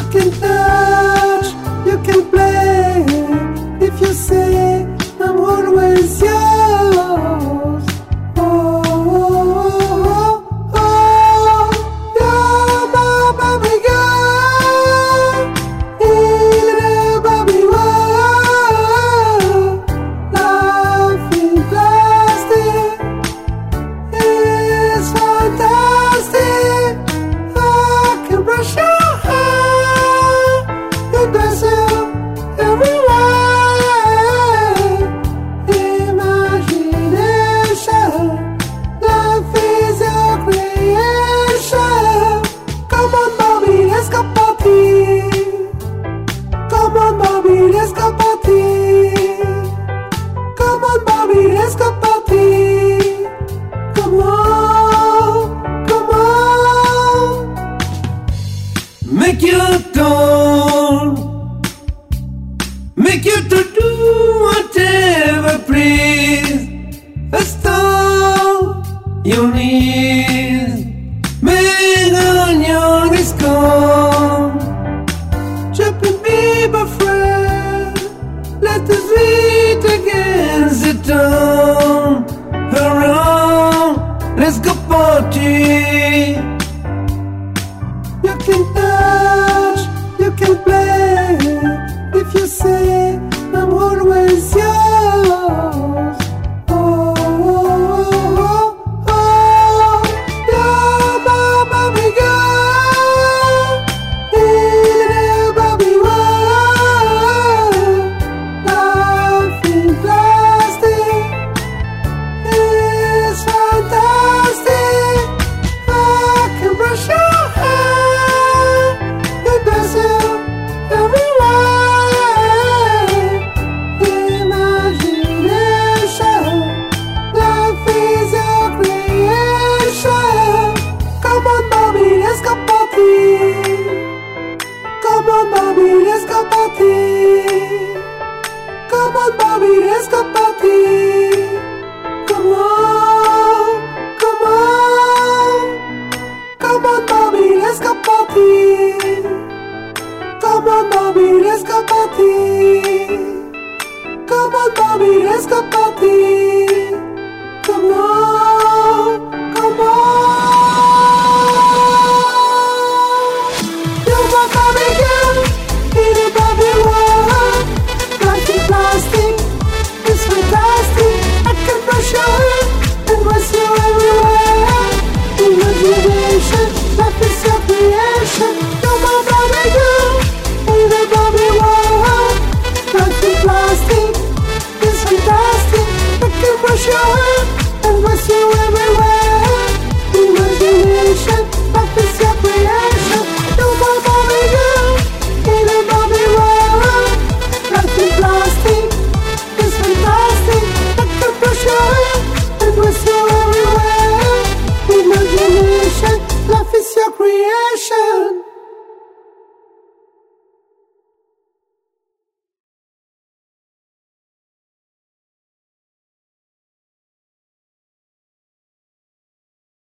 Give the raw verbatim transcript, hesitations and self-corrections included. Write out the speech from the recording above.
can touch, you can play. If you say I'm always yours. Oh, oh, oh, oh, you're my baby girl. In a baby world, life is plastic. It's fantastic. I can brush your hair, you dance everywhere. Imagination, life is your creation. Come on, Bobby, let's go party. Come on, Bobby, let's go party. Come on, Bobby, let's go party. Come on, come on. Make your dawn, make you to do whatever please. A star you need, make on your is gone. Jumping people friend, let us read against the dawn. Around, let's go party. You can touch, you can play. If you say I'm always yours. Oh, oh, oh, oh, you're my baby girl. In a baby world, life is plastic. It's fantastic. I can brush your hair, you dance everywhere. Imagination, life is your creation. Come on, Bobby, let's go party. Come on, Bobby, let's go party. Come on, Bobby, let's go party. Come on, come on. Come on, Bobby, let's go party. Come on, Bobby, let's go party. Come on, Bobby, let's go party. Come on.